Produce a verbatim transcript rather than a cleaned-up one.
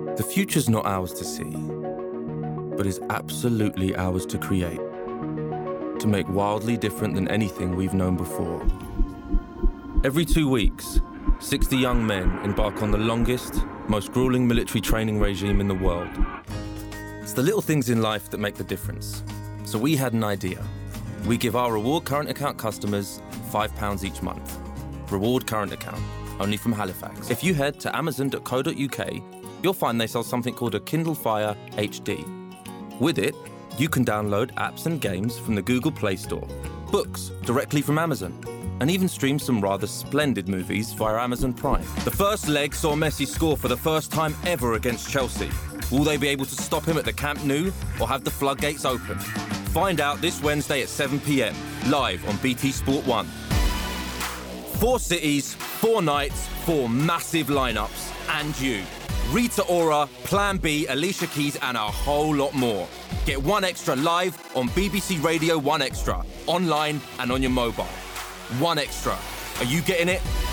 The future's not ours to see, but is absolutely ours to create, to make wildly different than anything we've known before. Every two weeks, sixty young men embark on the longest, most grueling military training regime in the world. It's the little things in life that make the difference. So we had an idea. We give our Reward Current Account customers five pounds each month. Reward Current Account, only from Halifax. If you head to amazon dot co dot U K, you'll find they sell something called a Kindle Fire H D. With it, you can download apps and games from the Google Play Store, books directly from Amazon, and even stream some rather splendid movies via Amazon Prime. The first leg saw Messi score for the first time ever against Chelsea. Will they be able to stop him at the Camp Nou or have the floodgates open? Find out this Wednesday at seven p m, live on B T Sport one. Four cities, four nights, four massive lineups, and you. Rita Ora, Plan B, Alicia Keys, and a whole lot more. Get One Extra live on B B C Radio One Extra, online and on your mobile. One Extra. Are you getting it?